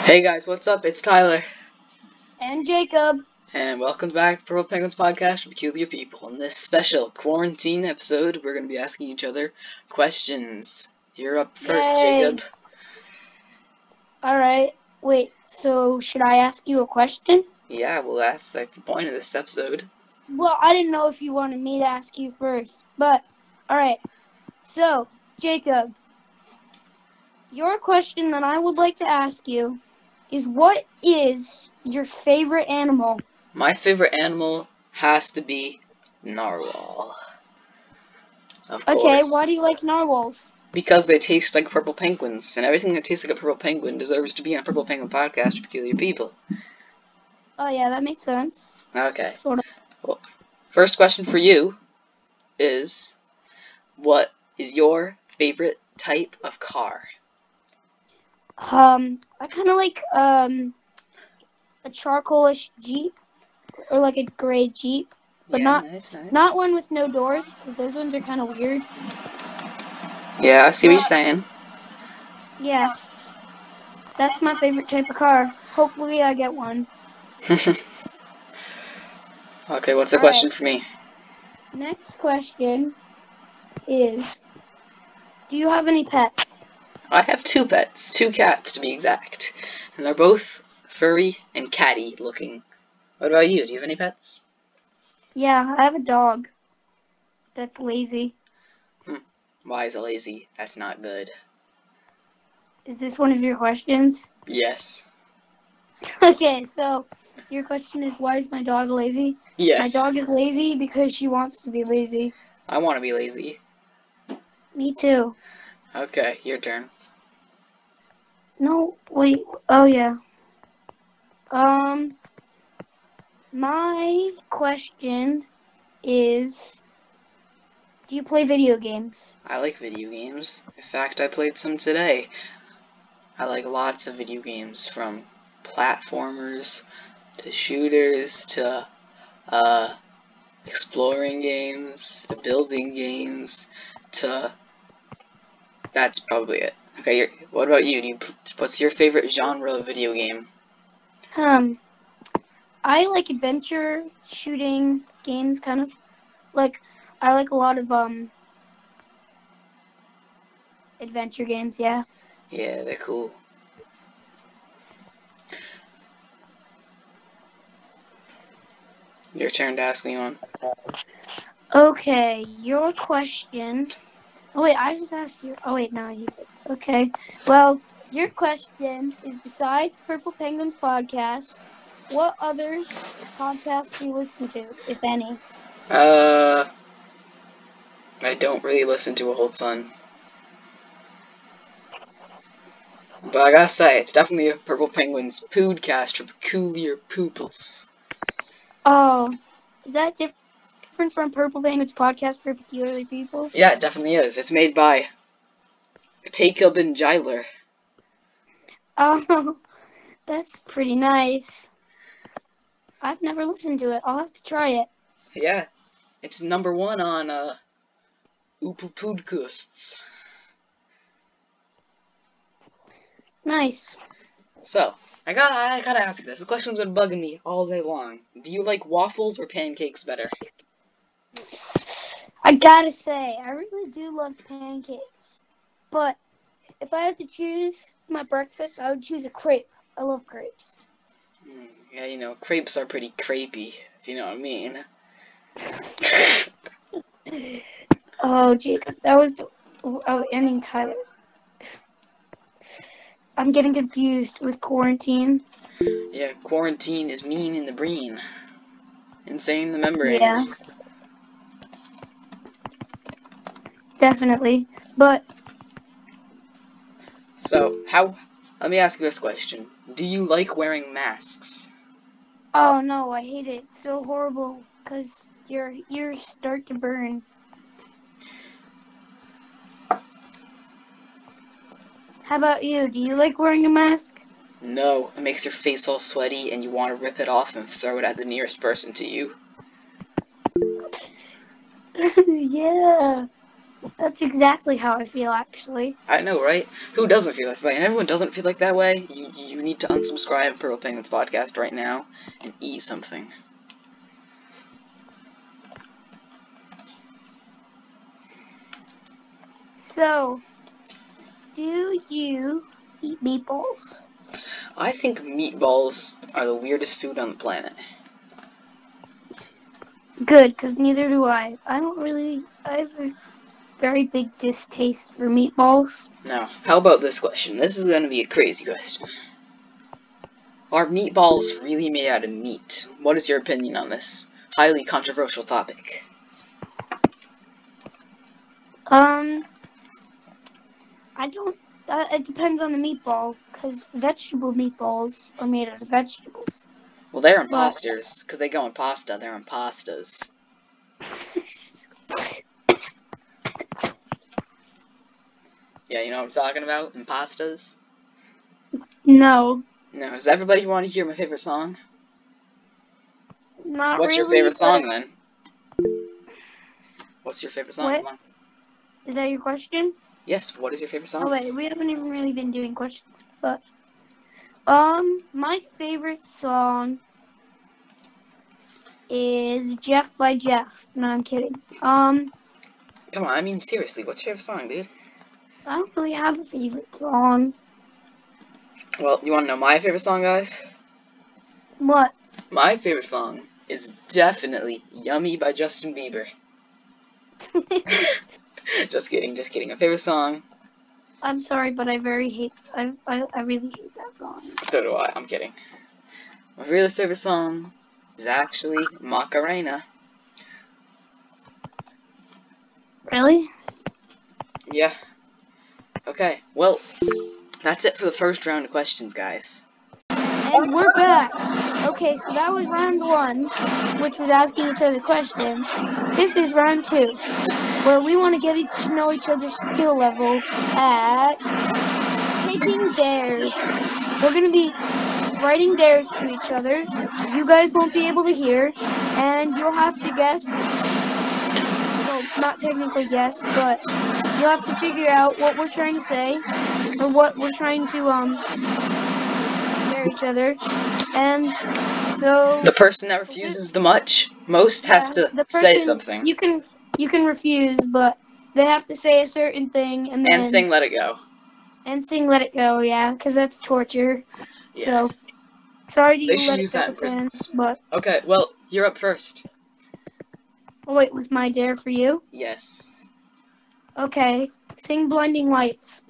Hey guys, what's up? It's Tyler, And Jacob. and welcome back to Purple Penguins Podcast for Peculiar People. In this special quarantine episode, we're going to be asking each other questions. You're up first, Yay. Jacob. Alright, wait, so should I ask you a question? Yeah, well, that's the point of this episode. Well, I didn't know if you wanted me to ask you first, but alright. So, Jacob, your question that I would like to ask you is, what is your favorite animal? My favorite animal has to be narwhal. Of Okay, course. why do you like narwhals? Because they taste like purple penguins, and everything that tastes like a purple penguin deserves to be on Purple Penguin Podcast for Peculiar People. Oh yeah, that makes sense. Okay. Sort of. Well, first question for you is, what is your favorite type of car? I kind of like a charcoalish Jeep, or like a gray Jeep. But Yeah, not nice. not one with no doors, because those ones are kind of weird. Yeah, I see what you're saying. Yeah, that's my favorite type of car. Hopefully I get one. Okay, what's the All right. question for me? Next question is, do you have any pets? I have two pets, two cats to be exact, and they're both furry and catty looking. What about you? Do you have any pets? Yeah, I have a dog that's lazy. Why is it lazy? That's not good. Is this one of your questions? Yes. Okay, so your question is, why is my dog lazy? Yes. My dog is lazy because she wants to be lazy. I want to be lazy. Me too. Okay, your turn. No, wait. Oh, yeah. My question is, do you play video games? I like video games. In fact, I played some today. I like lots of video games, from platformers to shooters to exploring games to building games to... That's probably it. Okay, what about you? What's your favorite genre of video game? I like adventure shooting games, kind of. Like, I like a lot of adventure games, yeah. Yeah, they're cool. Your turn to ask me one. Okay, your question. Oh wait, I just asked you. Oh wait, no, you did. Okay. Well, your question is, besides Purple Penguins podcast, what other podcasts do you listen to, if any? I don't really listen to a whole ton. But I gotta say, it's definitely a Purple Penguins podcast for peculiar pupils. Oh, is that different from Purple Penguins podcast for peculiar people? Yeah, it definitely is. It's made by Jacob and Jyler. Oh, that's pretty nice. I've never listened to it. I'll have to try it. Yeah, it's #1 on Oopel Podcasts. Nice. So, I gotta ask you this. This question's been bugging me all day long. Do you like waffles or pancakes better? I gotta say, I really do love pancakes. But if I had to choose my breakfast, I would choose a crepe. I love crepes. Yeah, you know, crepes are pretty crepey, if you know what I mean. Oh, Jacob, that was... Tyler. I'm getting confused with quarantine. Yeah, quarantine is mean in the brain. Insane in the membrane. Yeah. Definitely. But... So, let me ask you this question. Do you like wearing masks? oh no, I hate it. It's so horrible because your ears start to burn. How about you? Do you like wearing a mask? No, it makes your face all sweaty and you want to rip it off and throw it at the nearest person to you. Yeah. That's exactly how I feel, actually. I know, right? Who doesn't feel that way? And everyone doesn't feel like that way. You need to unsubscribe from Purple Penguins Podcast right now and eat something. So, do you eat meatballs? I think meatballs are the weirdest food on the planet. Good, because neither do I. I have a very big distaste for meatballs. Now, how about this question? This is going to be a crazy question. Are meatballs really made out of meat? What is your opinion on this highly controversial topic? I don't. It depends on the meatball, because vegetable meatballs are made out of vegetables. Well, they're But imposters, because they go in pasta. They're impastas. Yeah, you know what I'm talking about? Impastas? No, No, does everybody want to hear my favorite song? not What's your really. favorite song, But then? What's your favorite song? what Come on. is that your question? Yes, what is your favorite Oh song? wait, we haven't even really been doing questions. But my favorite song is Jeff by Jeff. No, I'm kidding. Come on, I mean, seriously, what's your favorite song, dude? I don't really have a favorite song. Well, you want to know my favorite song, guys? What? My favorite song is definitely Yummy by Justin Bieber. Just kidding, just kidding. My favorite song, I'm sorry, but I really hate that song. so do I, I'm kidding. My really favorite song is actually Macarena. Really? Yeah. Okay, well, that's it for the first round of questions, guys. And we're back. Okay, so that was round 1, which was asking each other questions. This is round 2, where we want to get to know each other's skill level at taking dares. We're going to be writing dares to each other. You guys won't be able to hear, and you'll have to guess. Well, not technically guess, but you'll have to figure out what we're trying to say, or what we're trying to dare each other. And so The person that refuses the most has to the say person something. you can refuse, but they have to say a certain thing and then And sing Let It Go. and sing "Let It Go." Yeah, because that's torture. Yeah. So sorry to They you, should Let It use Go that in fans. prisons. But Okay, well, you're up first. oh wait, with my dare for you. Yes. Okay, sing "Blinding Lights."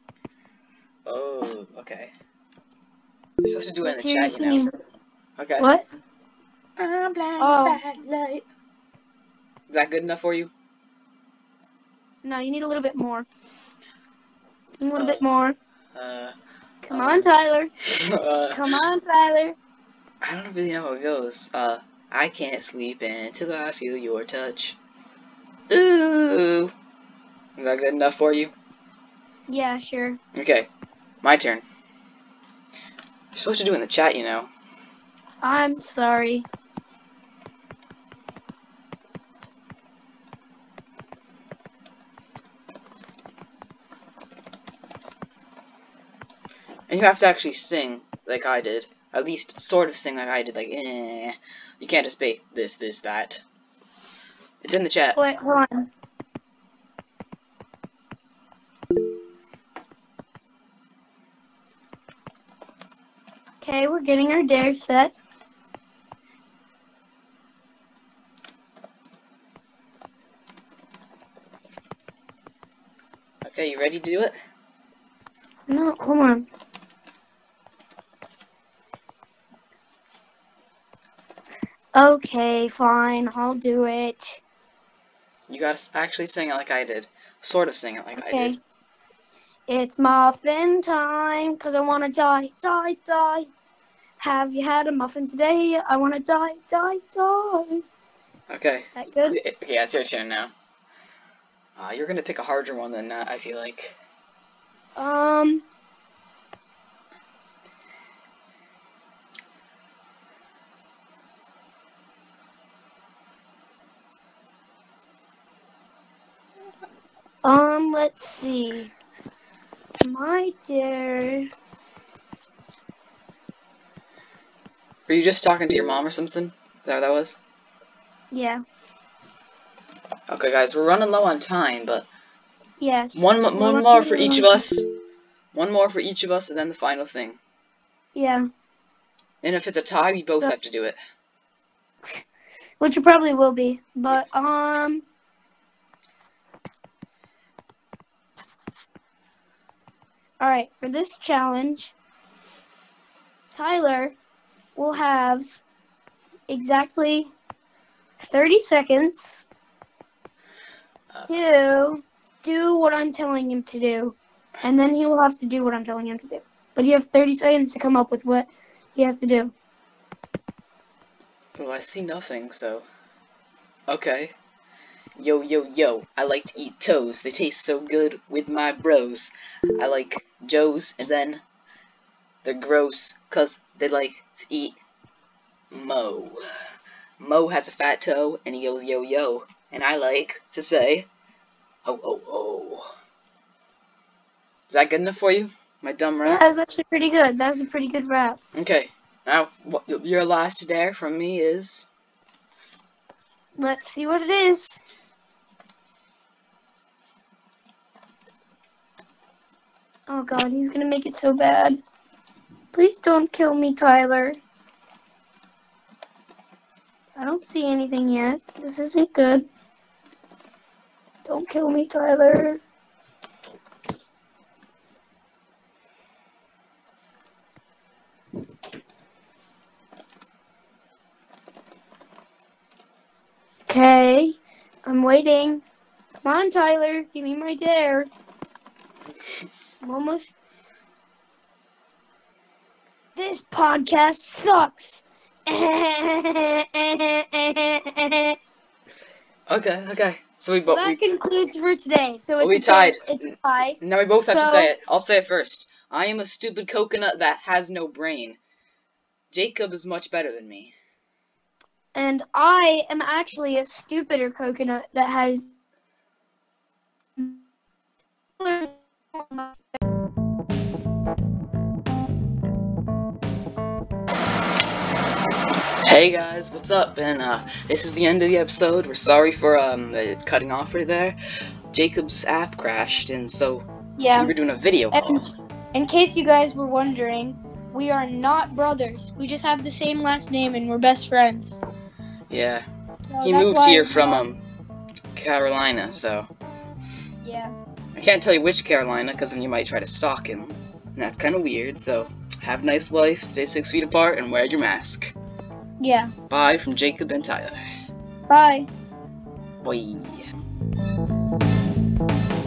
Oh, okay. You're supposed to do it in Let's the hear you chat, you know. singing. Okay. What? I'm blinded Oh by light. Is that good enough for you? no, you need a little bit more. Sing a little bit more. Uh, Come on, Tyler. uh, Come on, Tyler. I don't really know how it goes. I can't sleep until I feel your touch. Ooh. Is that good enough for you? Yeah, sure. Okay, my turn. You're supposed to do it in the chat, you know. I'm sorry. And you have to actually sing like I did. At least sort of sing like I did, like, eh. You can't just be this, that. It's in the chat. Wait, hold on. Okay, we're getting our dare set. Okay, you ready to do it? No, hold on. Okay, fine, I'll do it. You gotta actually sing it like I did. Sort of sing it like I did. Okay. It's muffin time, 'cause I wanna die, die, die. Have you had a muffin today? I wanna die, die, die. Okay. That good? Okay, that's your turn now. You're gonna pick a harder one than that, I feel like. Let's see. My dare. Were you just talking to your mom or something? Is that what that was? Yeah. Okay, guys, we're running low on time, but Yes. one more for each of us. One more for each of us, and then the final thing. Yeah. And if it's a tie, we both have to do it. Which it probably will be. But, alright, for this challenge, Tyler will have exactly 30 seconds to do what I'm telling him to do. And then he will have to do what I'm telling him to do. But you have 30 seconds to come up with what he has to do. Well, I see nothing, so... Okay. Yo, yo, yo, I like to eat toes. They taste so good with my bros. I like Joes, and then they're gross, 'cause they like to eat Mo. Mo has a fat toe, and he goes yo, yo. And I like to say, oh, oh, oh. Is that good enough for you? My dumb Yeah, rap? that was actually pretty good. That was a pretty good rap. Okay, now, your last dare from me is... Let's see what it is. Oh god, he's gonna make it so bad. Please don't kill me, Tyler. I don't see anything yet. This isn't good. Don't kill me, Tyler. Okay, I'm waiting. Come on, Tyler, give me my dare. I'm almost... This podcast sucks. Okay. So Well, that concludes for today. So we it's tied. It's a tie. Now we both have to So- say it. I'll say it first. I am a stupid coconut that has no brain. Jacob is much better than me. And I am actually a stupider coconut that has... Hey guys, what's up? And this is the end of the episode. We're sorry for cutting off right there. Jacob's app crashed, and so Yeah. we were doing a video call. And in case you guys were wondering, we are not brothers. We just have the same last name and we're best friends. Yeah. So He that's moved why here we're from not- Carolina, so Yeah. I can't tell you which Carolina, because then you might try to stalk him. And that's kind of weird, so have a nice life, stay 6 feet apart, and wear your mask. Yeah. Bye from Jacob and Tyler. Bye. Bye.